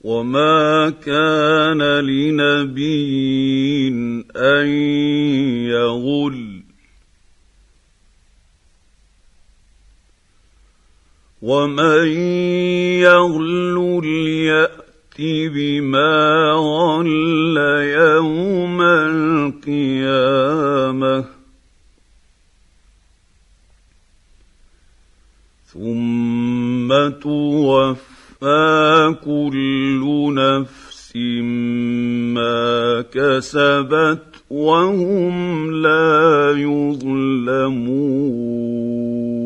وما كان لنبي أن يغل ومن يغل يأت بما غل يوم القيامة ثم توفى كل نفس ما كسبت وهم لا يظلمون.